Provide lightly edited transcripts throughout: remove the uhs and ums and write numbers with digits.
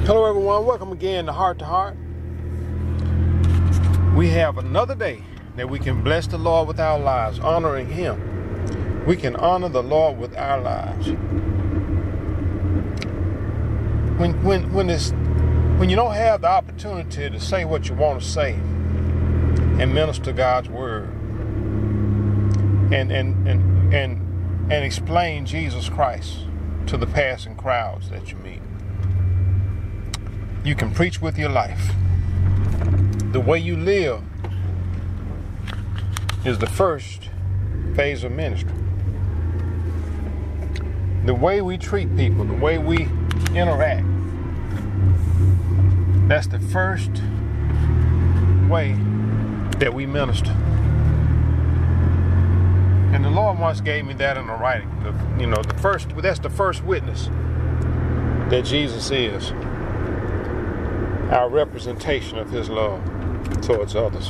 Hello everyone, welcome again to Heart to Heart. We have another day that we can bless the Lord with our lives, honoring Him. We can honor the Lord with our lives. When you don't have the opportunity to say what you want to say and minister God's word and explain Jesus Christ to the passing crowds that you meet, you can preach with your life. The way you live is the first phase of ministry. The way we treat people, the way we interact, that's the first way that we minister. And the Lord once gave me that in the writing. That's the first witness that Jesus is our representation of His love towards others.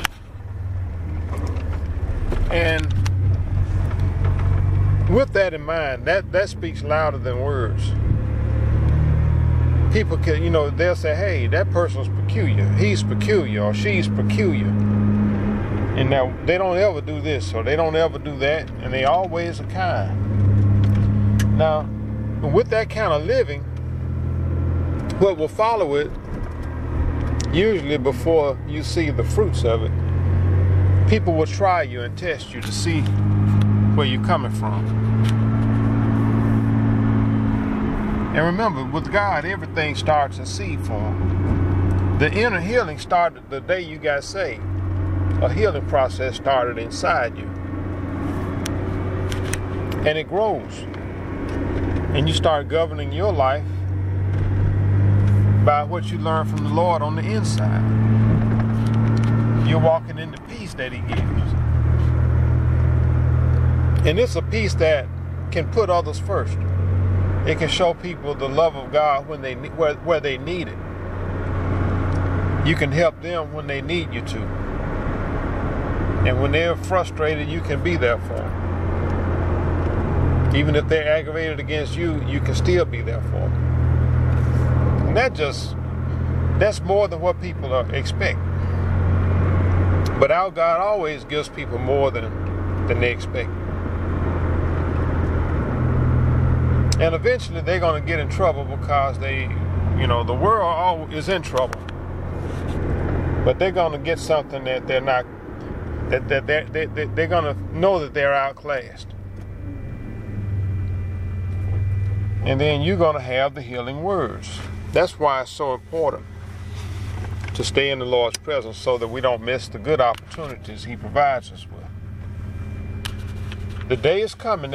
And with that in mind, that speaks louder than words. People can, they'll say, hey, that person's peculiar. He's peculiar or she's peculiar. And now they don't ever do this or they don't ever do that, and they always are kind. Now, with that kind of living, what will follow it, usually before you see the fruits of it, people will try you and test you to see where you're coming from. And remember, with God, everything starts in seed form. The inner healing started the day you got saved. A healing process started inside you. And it grows. And you start governing your life by what you learn from the Lord on the inside. You're walking in the peace that He gives. And it's a peace that can put others first. It can show people the love of God when where they need it. You can help them when they need you to. And when they're frustrated, you can be there for them. Even if they're aggravated against you, you can still be there for them. And that's more than what people expect. But our God always gives people more than they expect. And eventually they're going to get in trouble because the world is in trouble. But they're going to get something that they're not, they're going to know that they're outclassed. And then you're going to have the healing words. That's why it's so important to stay in the Lord's presence so that we don't miss the good opportunities He provides us with. The day is coming,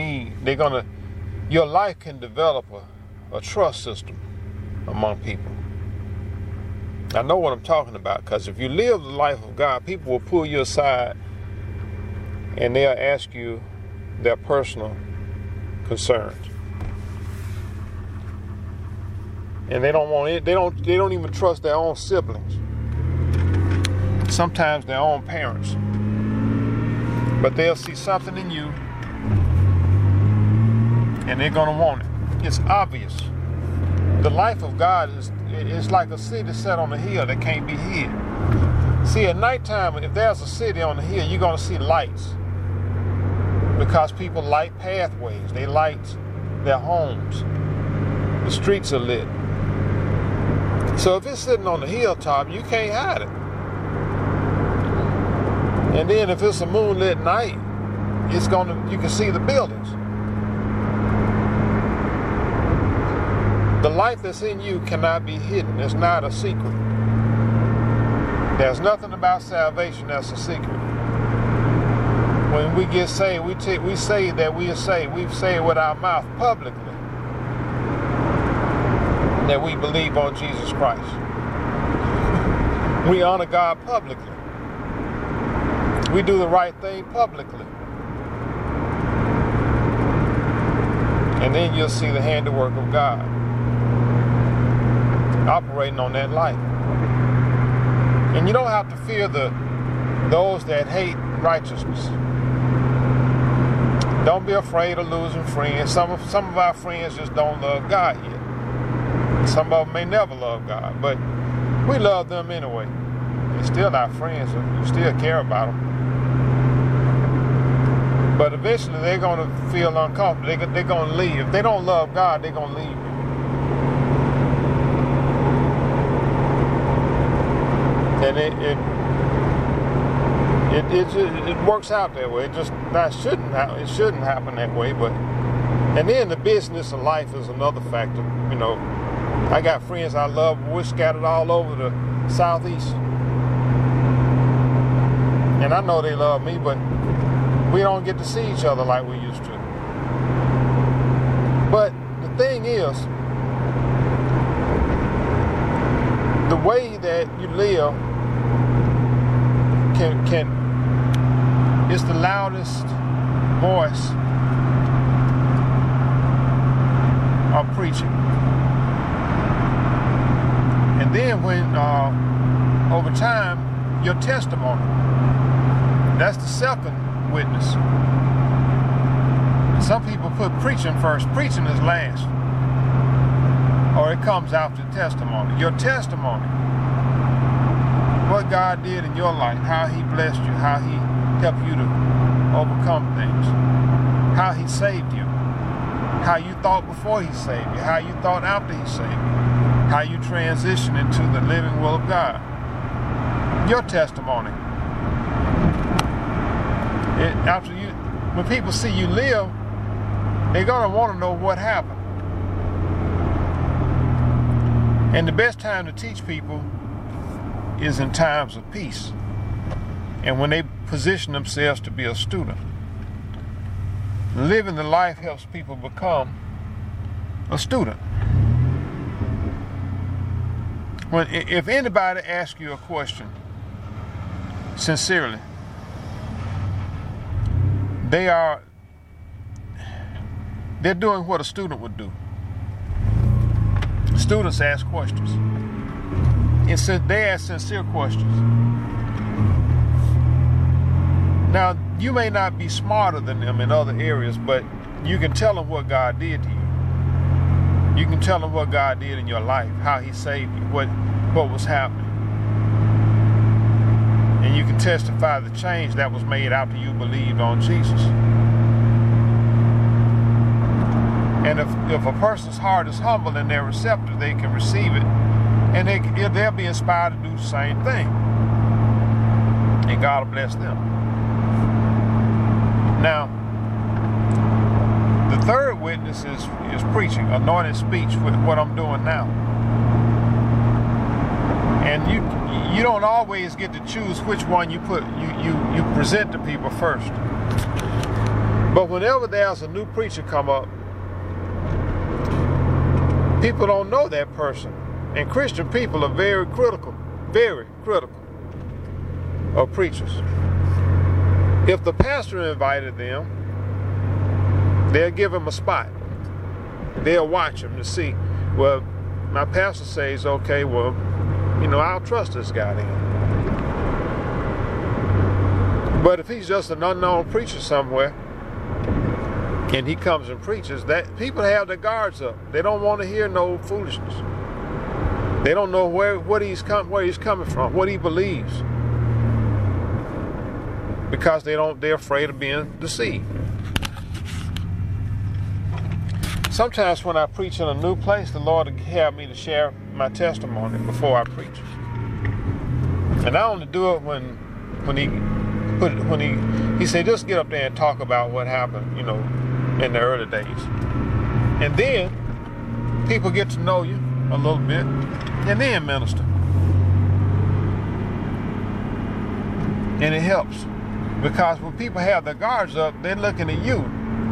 your life can develop a trust system among people. I know what I'm talking about, because if you live the life of God, people will pull you aside and they'll ask you their personal concerns. And they don't want it. They don't even trust their own siblings. Sometimes their own parents. But they'll see something in you and they're gonna want it. It's obvious. The life of God is like a city set on a hill that can't be hid. See, at nighttime, if there's a city on the hill, you're gonna see lights. Because people light pathways. They light their homes. The streets are lit. So if it's sitting on the hilltop, you can't hide it. And then if it's a moonlit night, you can see the buildings. The life that's in you cannot be hidden. It's not a secret. There's nothing about salvation that's a secret. When we get saved, we say that we are saved. We say it with our mouth publicly that we believe on Jesus Christ. We honor God publicly. We do the right thing publicly. And then you'll see the handiwork of God operating on that life. And you don't have to fear those that hate righteousness. Don't be afraid of losing friends. Some of our friends just don't love God yet. Some of them may never love God, but we love them anyway. They're still our friends, and we still care about them. But eventually they're going to feel uncomfortable. They're going to leave. If they don't love God, they're going to leave you. And it works out that way. It shouldn't happen that way. But and then the business of life is another factor. You know, I got friends I love. We're scattered all over the Southeast, and I know they love me, but we don't get to see each other like we used to. But the thing is, the way that you live is the loudest voice of preaching. And then when over time, your testimony, that's the second witness. Some people put preaching first. Preaching is last, or it comes after testimony. Your testimony, what God did in your life, how he blessed you, how he helped you to overcome things, how he saved you, how you thought before he saved you, how you thought after he saved you, how you transitioned into the living will of God. Your testimony. When people see you live, they're going to want to know what happened. And the best time to teach people is in times of peace, and when they position themselves to be a student. Living the life helps people become a student. If anybody asks you a question sincerely, they're doing what a student would do. Students ask questions. They ask sincere questions. Now, you may not be smarter than them in other areas, but you can tell them what God did to you. You can tell them what God did in your life, how he saved you, what was happening. And you can testify the change that was made after you believed on Jesus. And if a person's heart is humble and they're receptive, they can receive it, and they'll be inspired to do the same thing. And God will bless them. Now, the third witness is preaching, anointed speech, with what I'm doing now. And you don't always get to choose which one you present to people first. But whenever there's a new preacher come up, people don't know that person. And Christian people are very critical of preachers. If the pastor invited them, they'll give him a spot. They'll watch him to see, well, my pastor says, okay, well, I'll trust this guy then. But if he's just an unknown preacher somewhere, and he comes and preaches, that people have their guards up. They don't want to hear no foolishness. They don't know where he's coming from, what he believes, because they're afraid of being deceived. Sometimes when I preach in a new place, the Lord will have me to share my testimony before I preach. And I only do it when he said, just get up there and talk about what happened, in the early days. And then people get to know you a little bit, and then minister. And it helps, because when people have their guards up, they're looking at you.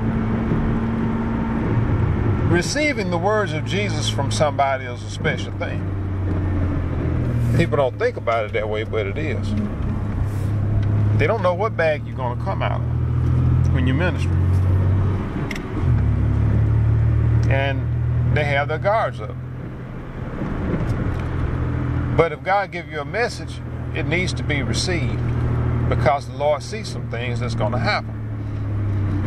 Receiving the words of Jesus from somebody is a special thing. People don't think about it that way, but it is. They don't know what bag you're going to come out of when you minister. And they have their guards up. But if God gives you a message, it needs to be received, because the Lord sees some things that's going to happen.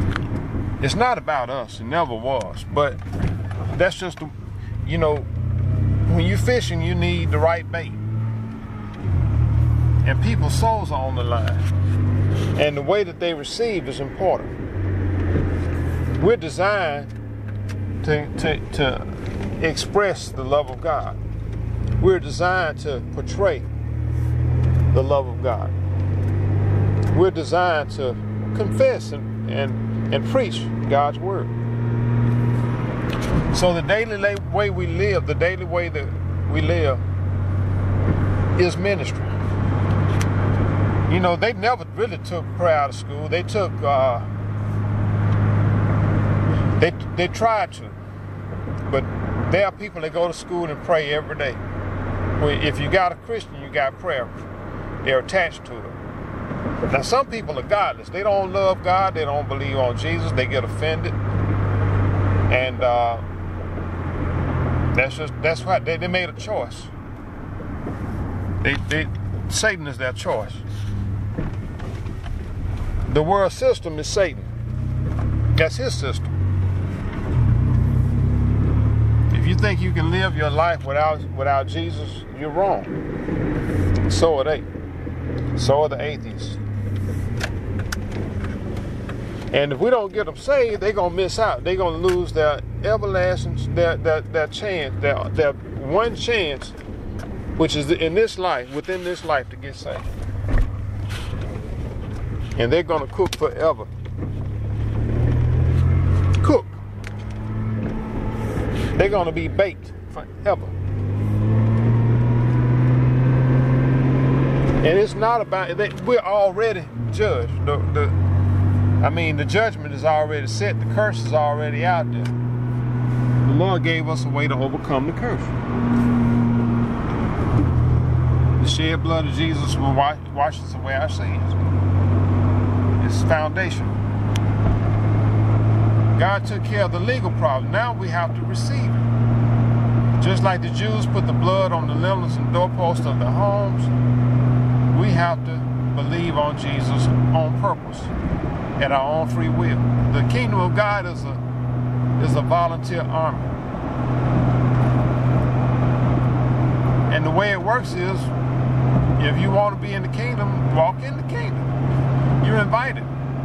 It's not about us. It never was. But that's just, when you're fishing, you need the right bait. And people's souls are on the line. And the way that they receive is important. We're designed to express the love of God. We're designed to portray the love of God. We're designed to confess and preach God's word. So the daily way we live, the daily way that we live is ministry. You know, they never really took prayer out of school. They took, they tried to. But there are people that go to school and pray every day. If you got a Christian, you got prayer. They're attached to it. Now, some people are godless. They don't love God. They don't believe on Jesus. They get offended. And that's why they made a choice. Satan is their choice. The world system is Satan. That's his system. If you think you can live your life without Jesus, you're wrong. So are they. So are the atheists. And if we don't get them saved, they're going to miss out. They're going to lose their everlasting, their chance, their one chance, which is in this life, within this life, to get saved. And they're going to cook forever. Cook. They're going to be baked forever. And it's not about, we're already judged. The judgment is already set. The curse is already out there. The Lord gave us a way to overcome the curse. The shed blood of Jesus will wash us away our sins. It's foundational. God took care of the legal problem. Now we have to receive it. Just like the Jews put the blood on the lintels and doorposts of their homes, we have to believe on Jesus on purpose, at our own free will. The kingdom of God is a volunteer army. And the way it works is, if you want to be in the kingdom, walk in the kingdom. You're invited.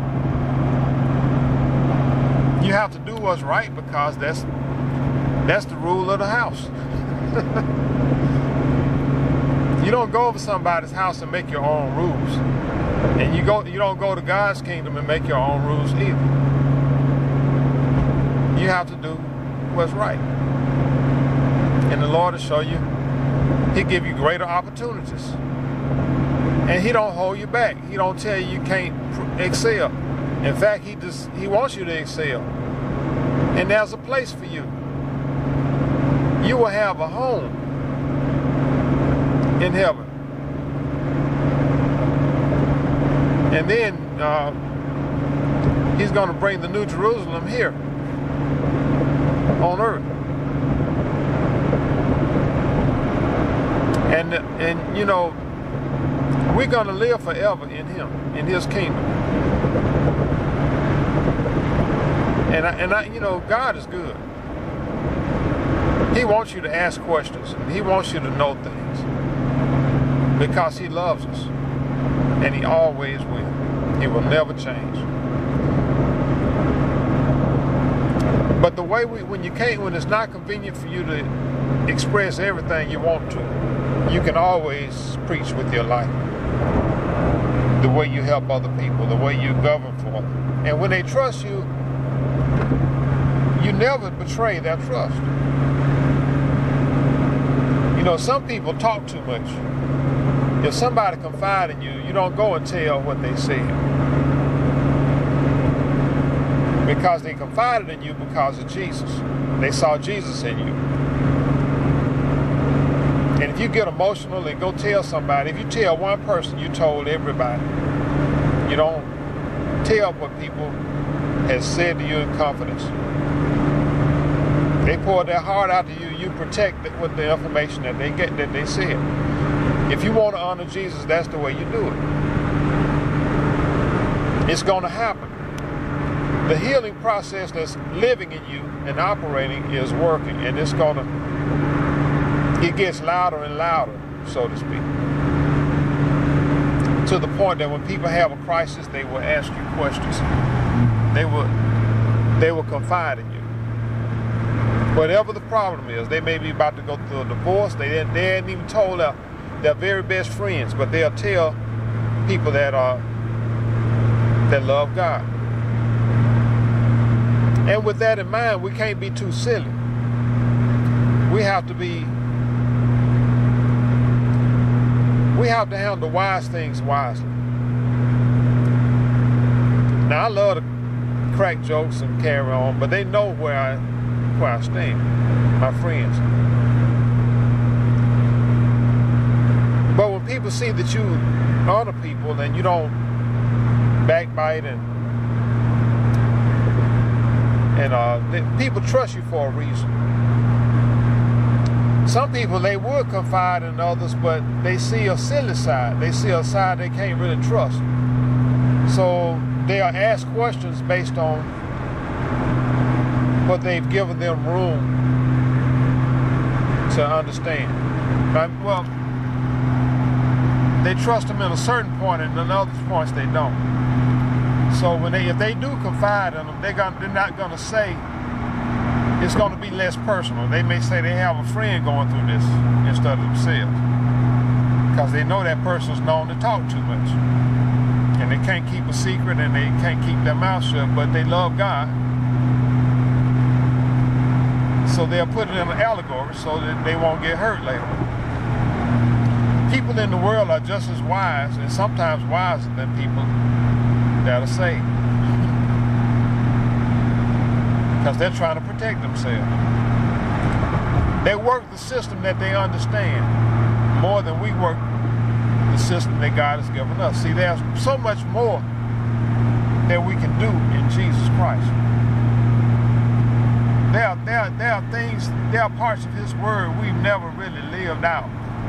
You have to do what's right because that's the rule of the house. You don't go over somebody's house and make your own rules. And you don't go to God's kingdom and make your own rules either. You have to do what's right. And the Lord will show you. He'll give you greater opportunities. And he don't hold you back. He don't tell you can't excel. In fact, he wants you to excel. And there's a place for you. You will have a home in heaven. And then he's going to bring the New Jerusalem here on earth. And you know, we're going to live forever in him, in his kingdom. And I, you know, God is good. He wants you to ask questions. And he wants you to know things. Because he loves us. And he always will. He will never change. But the way when it's not convenient for you to express everything you want to, you can always preach with your life. The way you help other people, the way you govern for them. And when they trust you, you never betray their trust. You know, some people talk too much. If somebody confides in you, you don't go and tell what they said. Because they confided in you because of Jesus. They saw Jesus in you. And if you get emotional and go tell somebody, if you tell one person, you told everybody. You don't tell what people have said to you in confidence. They pour their heart out to you, you protect it with the information that they get, that they said. If you want to honor Jesus, that's the way you do it. It's going to happen. The healing process that's living in you and operating is working, and it's going it gets louder and louder, so to speak. To the point that when people have a crisis, they will ask you questions. They will confide in you. Whatever the problem is, they may be about to go through a divorce. They hadn't even told their very best friends, but they'll tell people that love God. And with that in mind, we can't be too silly. We have to handle wise things wisely. Now, I love to crack jokes and carry on, but they know where I stand, my friends. But when people see that you honor people and you don't backbite and people trust you for a reason. Some people, they would confide in others, but they see a silly side. They see a side they can't really trust. So they'll ask questions based on what they've given them room to understand. Well, they trust them at a certain point, and at other points they don't. So if they do confide in them, they're not gonna say it's gonna be less personal. They may say they have a friend going through this instead of themselves, because they know that person's known to talk too much, and they can't keep a secret and they can't keep their mouth shut, but they love God. So they'll put it in an allegory so that they won't get hurt later. People in the world are just as wise, and sometimes wiser than people that are saved, because they're trying to protect themselves. They work the system that they understand more than we work the system that God has given us. See, there's so much more that we can do in Jesus Christ. There are things, there are parts of His Word we've never really lived out.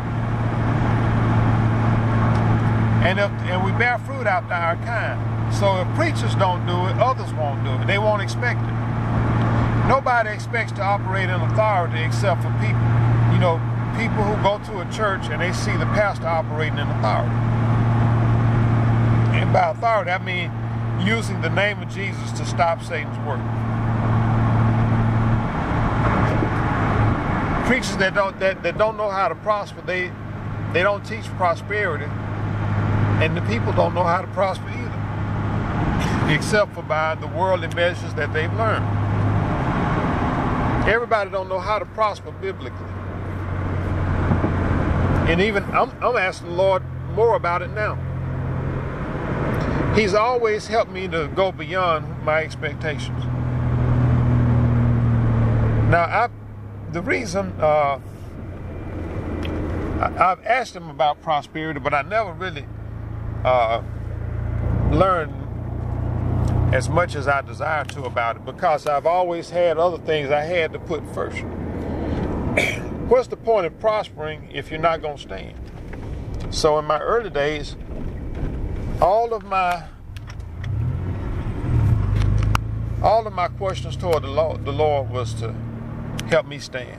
And we bear fruit after our kind. So if preachers don't do it, others won't do it. They won't expect it. Nobody expects to operate in authority except for people. You know, people who go to a church and they see the pastor operating in authority. And by authority, I mean using the name of Jesus to stop Satan's work. Preachers that don't know how to prosper, they don't teach prosperity, and the people don't know how to prosper either, except for by the worldly measures that they've learned. Everybody don't know how to prosper biblically, and even I'm asking the Lord more about it now. He's always helped me to go beyond my expectations. Now, the reason I've asked him about prosperity, but I never really learned as much as I desire to about it, because I've always had other things I had to put first. What's the point of prospering if you're not going to stand? So in my early days, all of my questions toward the Lord was to help me stand.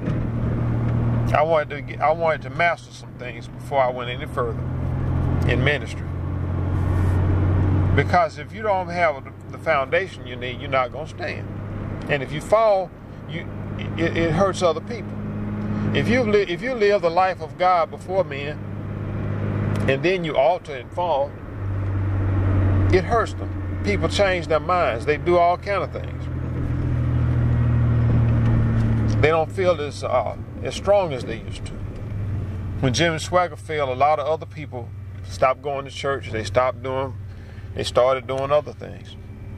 I wanted to master some things before I went any further in ministry. Because if you don't have the foundation you need, you're not going to stand. And if you fall, it hurts other people. If you live the life of God before men, and then you alter and fall, it hurts them. People change their minds. They do all kind of things. They don't feel as strong as they used to. When Jimmy Swaggart fell, a lot of other people stopped going to church. They started doing other things.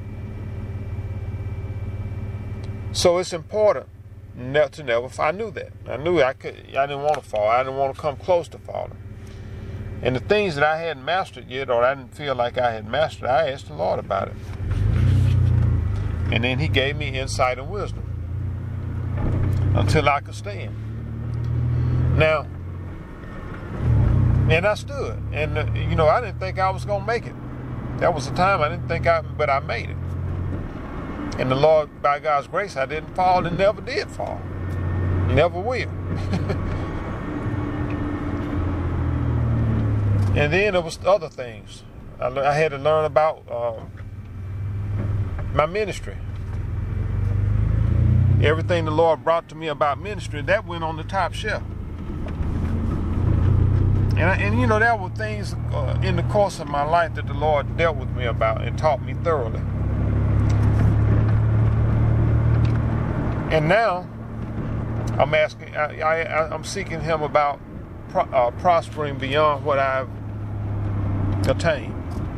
So it's important to never fall. I knew that. I knew I didn't want to fall. I didn't want to come close to falling. And the things that I hadn't mastered yet, or I didn't feel like I had mastered, I asked the Lord about it. And then He gave me insight and wisdom until I could stand. Now, and I stood. And, I didn't think I was going to make it. That was the time I didn't think but I made it. And the Lord, by God's grace, I didn't fall and never did fall. Never will. And then there was other things. I had to learn about my ministry. Everything the Lord brought to me about ministry, that went on the top shelf. And you know, there were things in the course of my life that the Lord dealt with me about and taught me thoroughly. And now I'm asking, I'm seeking Him about prospering beyond what I've attained.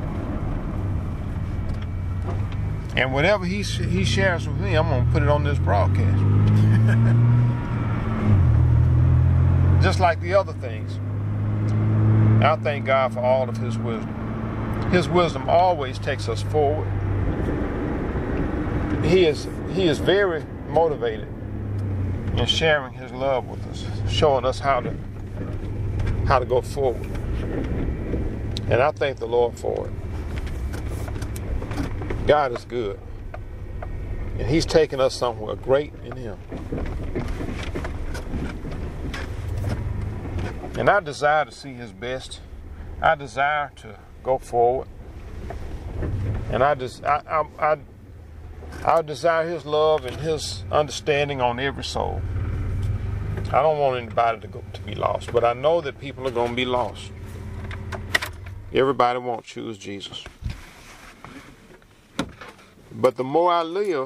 And whatever He shares with me, I'm going to put it on this broadcast. Just like the other things. I thank God for all of His wisdom. His wisdom always takes us forward. He is very motivated in sharing His love with us, showing us how to go forward. And I thank the Lord for it. God is good. And He's taken us somewhere great in Him. And I desire to see His best. I desire to go forward. And I desire His love and His understanding on every soul. I don't want anybody to be lost, but I know that people are going to be lost. Everybody won't choose Jesus. But the more I live,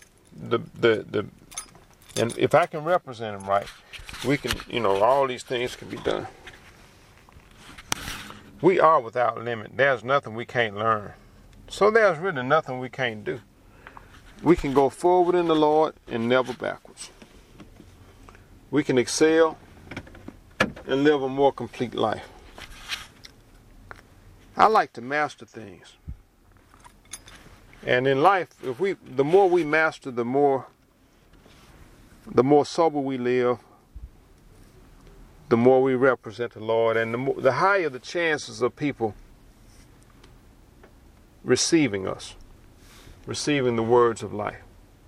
and if I can represent Him right, we can, all these things can be done. We are without limit. There's nothing we can't learn. So there's really nothing we can't do. We can go forward in the Lord and never backwards. We can excel and live a more complete life. I like to master things. And in life, the more we master, the more sober we live, the more we represent the Lord, and the higher the chances of people receiving us, receiving the words of life.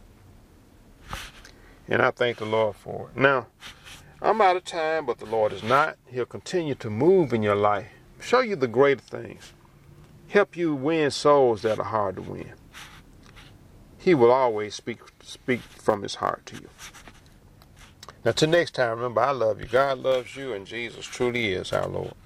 And I thank the Lord for it. Now, I'm out of time, but the Lord is not. He'll continue to move in your life, show you the greater things, help you win souls that are hard to win. He will always speak from His heart to you. Now, till next time, remember, I love you. God loves you, and Jesus truly is our Lord.